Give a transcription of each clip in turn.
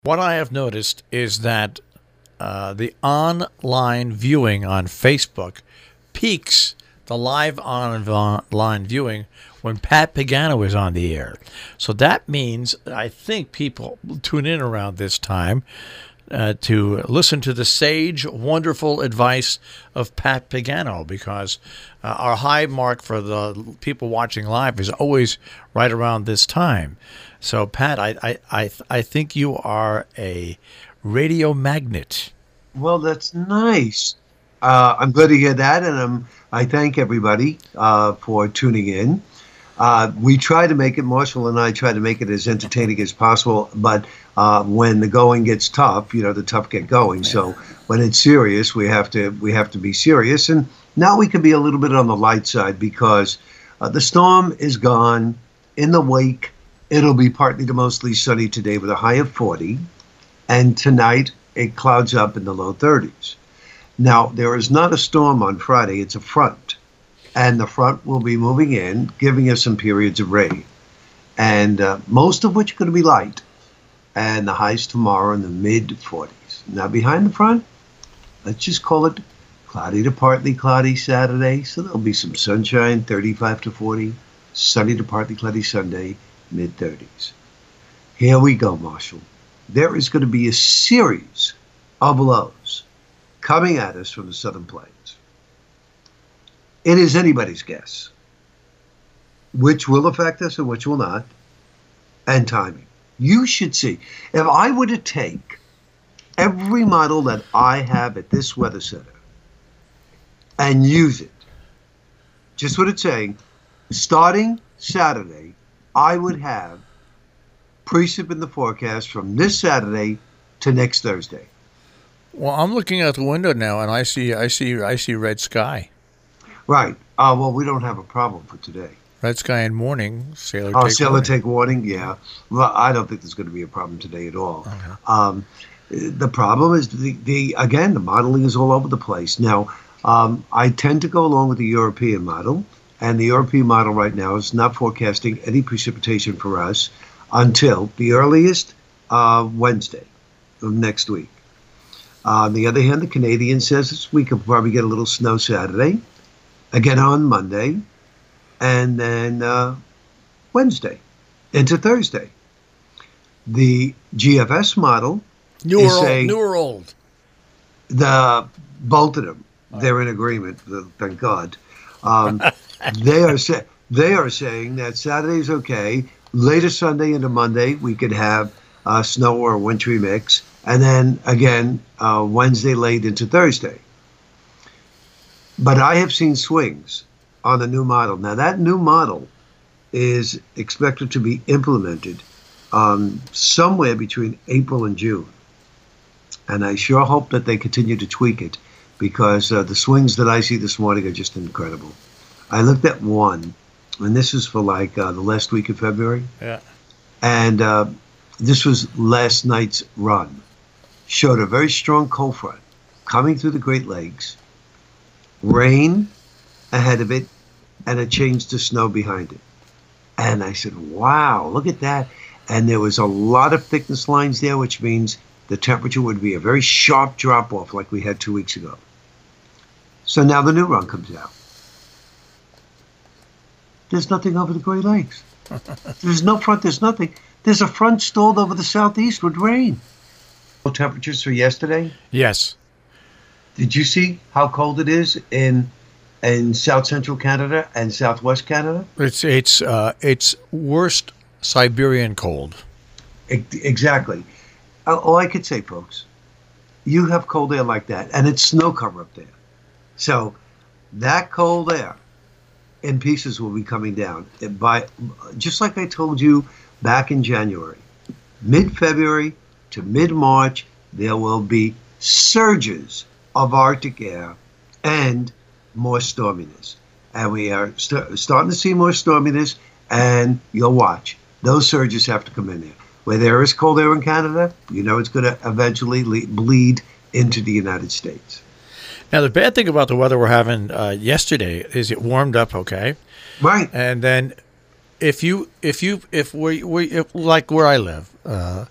What I have noticed is that the online viewing on Facebook peaks the live online viewing when Pat Pagano is on the air. So that means I think people tune in around this time to listen to the sage, wonderful advice of Pat Pagano, because our high mark for the people watching live is always right around this time. So, Pat, I think you are a radio magnet. Well, that's nice. I'm glad to hear that, and I thank everybody for tuning in. We try to make it, Marshall and I try to make it as entertaining as possible, but when the going gets tough, the tough get going. So when it's serious, we have to be serious. And now we can be a little bit on the light side because the storm is gone. In the wake, it'll be partly to mostly sunny today with a high of 40, and tonight it clouds up in the low 30s. Now, there is not a storm on Friday, it's a front. And the front will be moving in, giving us some periods of rain. And most of which are going to be light. And the highs tomorrow in the mid-40s. Now, behind the front, let's just call it cloudy to partly cloudy Saturday. So there'll be some sunshine, 35 to 40. Sunny to partly cloudy Sunday, mid-30s. Here we go, Marshall. There is going to be a series of lows coming at us from the southern plains. It is anybody's guess which will affect us and which will not, and timing. You should see. If I were to take every model that I have at this weather center and use it, just what it's saying, starting Saturday, I would have precip in the forecast from this Saturday to next Thursday. Well, I'm looking out the window now, and I see red sky. Right. Well, we don't have a problem for today. Red sky in morning. Sailor take warning. Yeah. Well, I don't think there's going to be a problem today at all. Okay. The problem is the modeling is all over the place. Now, I tend to go along with the European model, and the European model right now is not forecasting any precipitation for us until the earliest Wednesday of next week. On the other hand, the Canadian says we could probably get a little snow Saturday, again on Monday, and then Wednesday into Thursday. The GFS model is saying new or old? Both of them. They're in agreement. Thank God. They are saying that Saturday's okay. Later Sunday into Monday, we could have snow or a wintry mix, and then again Wednesday late into Thursday. But I have seen swings on the new model. Now, that new model is expected to be implemented somewhere between April and June. And I sure hope that they continue to tweak it, because the swings that I see this morning are just incredible. I looked at one, and this is for like the last week of February. Yeah. And this was last night's run. Showed a very strong cold front coming through the Great Lakes, rain ahead of it, and a change to snow behind it. And I said, wow, look at that. And there was a lot of thickness lines there, which means the temperature would be a very sharp drop off like we had 2 weeks ago. So now the new run comes out. There's nothing over the Great Lakes. There's no front, there's nothing. There's a front stalled over the southeast with rain. Temperatures for yesterday? Yes. Did you see how cold it is in South Central Canada and Southwest Canada? It's worst Siberian cold. Exactly. All I could say, folks, you have cold air like that, and it's snow cover up there. So that cold air in pieces will be coming down. Just like I told you back in January, mid-February to mid-March, there will be surges of Arctic air and more storminess. And we are starting to see more storminess, and you'll watch. Those surges have to come in there. Where there is cold air in Canada, it's going to eventually bleed into the United States. Now, the bad thing about the weather we're having yesterday is it warmed up, okay? Right. And then if like where I live,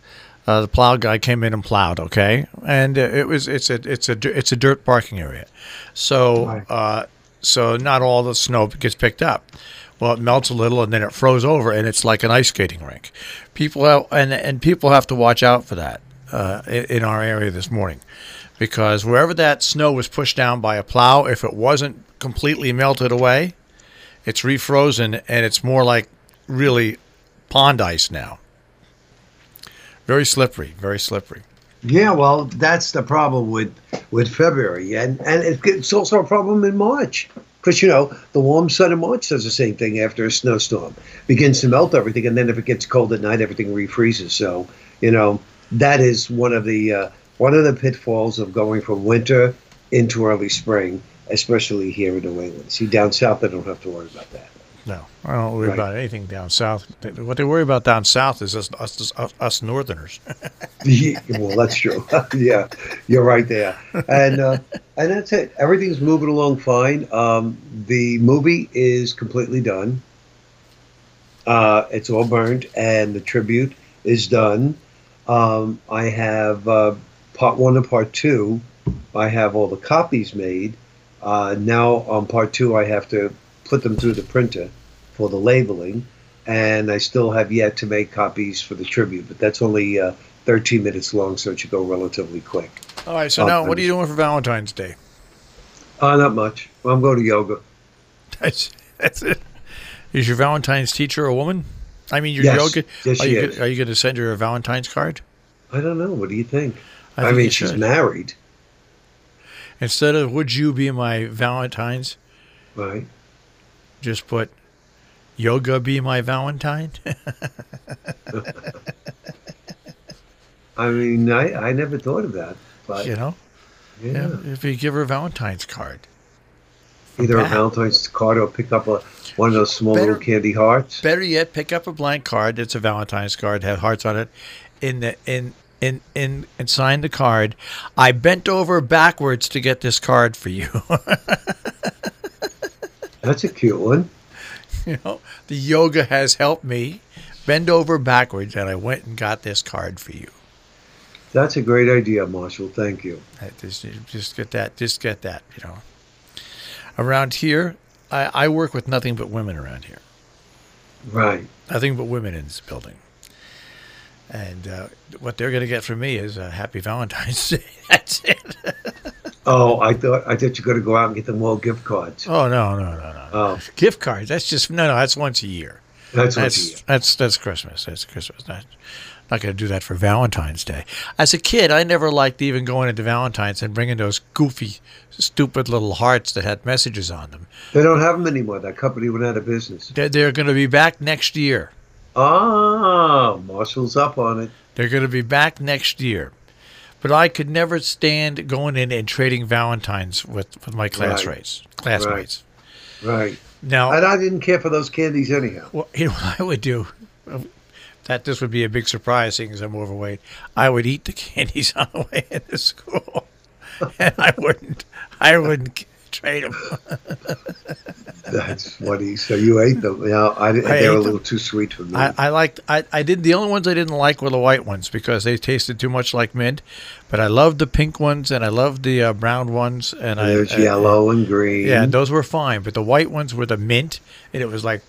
The plow guy came in and plowed. Okay, and it's a dirt parking area, so so not all the snow gets picked up. Well, it melts a little and then it froze over, and it's like an ice skating rink. People have to watch out for that in our area this morning, because wherever that snow was pushed down by a plow, if it wasn't completely melted away, it's refrozen, and it's more like really pond ice now. Very slippery, very slippery. Yeah, well, that's the problem with February, and it's also a problem in March. Because, the warm sun in March does the same thing after a snowstorm. Begins to melt everything, and then if it gets cold at night, everything refreezes. So, that is one of the pitfalls of going from winter into early spring, especially here in New England. See, down south, they don't have to worry about that. No, I don't worry about anything down south. What they worry about down south is us Northerners. Yeah, well, that's true. Yeah, you're right there. And that's it. Everything's moving along fine. The movie is completely done. It's all burned, and the tribute is done. I have part 1 and part 2. I have all the copies made. Now on part 2, I have to put them through the printer for the labeling, and I still have yet to make copies for the tribute, but that's only 13 minutes long, so it should go relatively quick. All right, so now what are you doing for Valentine's Day? Not much. I'm going to yoga. That's it. Is your Valentine's teacher a woman? I mean, your Yes. yoga. Yes, she is. Are you going to send her a Valentine's card? I don't know. What do you think? I I think mean, you she's should. married, Instead of "Would you be my Valentine's," right? just put "Yoga be my Valentine." I mean, I never thought of that, but Yeah. If you give her a Valentine's card, either a Pat. Valentine's card or pick up one of those small Better- little candy hearts. better yet, pick up a blank card. It's a Valentine's card, have hearts on it. And sign the card. I bent over backwards to get this card for you. That's a cute one. The yoga has helped me bend over backwards, and I went and got this card for you. That's a great idea, Marshall. Thank you. Just get that. Just get that. Around here, I work with nothing but women around here. Right. Nothing but women in this building. And what they're going to get from me is a happy Valentine's Day. That's it. Oh, I thought you were going to go out and get them all gift cards. Oh no. Oh. Gift cards. That's just no. That's once a year. That's once a year. That's Christmas. That's Christmas. Not going to do that for Valentine's Day. As a kid, I never liked even going into Valentine's and bringing those goofy, stupid little hearts that had messages on them. They don't have them anymore. That company went out of business. They're going to be back next year. Ah, Marshall's up on it. They're going to be back next year. But I could never stand going in and trading Valentines with my classmates. Right. Now, And I didn't care for those candies anyhow. well, what I would do, that this would be a big surprise, seeing as I'm overweight, I would eat the candies on the way into school, and I wouldn't trade them. That's funny. So you ate them. Yeah, they ate were a them. little too sweet for me. I did the only ones I didn't like were the white ones because they tasted too much like mint, but I loved the pink ones and I loved the brown ones There's yellow and green. Yeah, those were fine, but the white ones were the mint, and it was like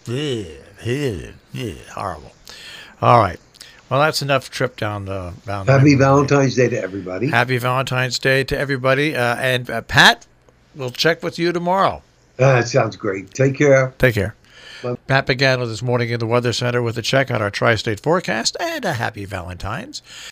horrible. All right, well that's enough trip down the. Happy Valentine's Day to everybody. Happy Valentine's Day to everybody, and Pat, we'll check with you tomorrow. That sounds great. Take care. Take care. Bye. Pat Pagano this morning in the Weather Center with a check on our tri-state forecast and a happy Valentine's.